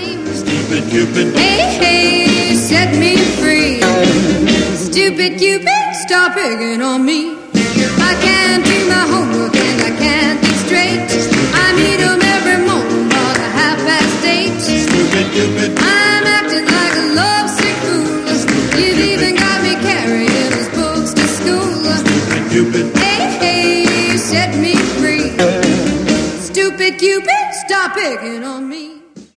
Stupid Cupid. Hey, hey, set me free. Stupid Cupid, stop picking on me. I can't do my homework and I can't think straight. I meet 'em every morning about 8:30. Stupid Cupid. I'm acting like a lovesick fool. You've even got me carrying his books to school. Stupid Cupid. Hey, hey, set me free. Stupid Cupid, stop picking on me.